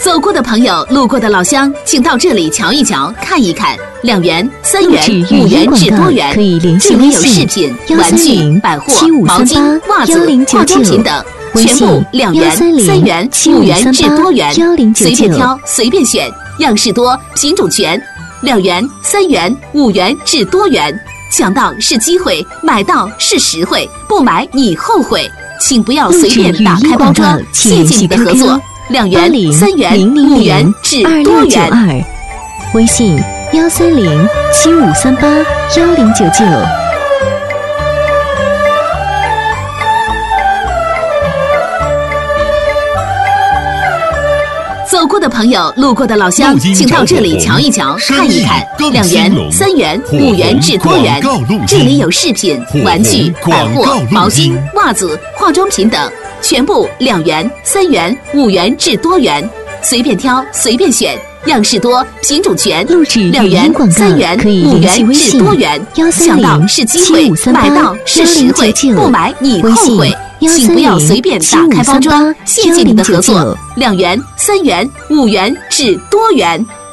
走过的朋友，路过的老乡，请到这里瞧一瞧，看一看。2元、3元、5元至多元， 可以联系这里微有饰品、玩具、百货、毛巾、袜子、化妆品等，全部2元、3元、5元至多元，随便挑，随便选，样式多，品种全。2元、3元、5元至多元，抢到是机会，买到是实惠，不买你后悔。请不要随便打开包装，谢谢你的合作。2元、3元、5元至多元。 微信13075381099。 走过的朋友，路过的老乡，请到这里瞧一瞧，看一看。2元、3元、5元至多元，这里有饰品、玩具、百货、毛巾、袜子、化妆品等，全部2元、3元、5元至多元，随便挑，随便选，样式多，品种全。2元、3元、5元至多元，抢到是机会，买到是实惠，不买你后悔。请不要随便打开包装，谢谢你的合作。2元、3元、5元至多元。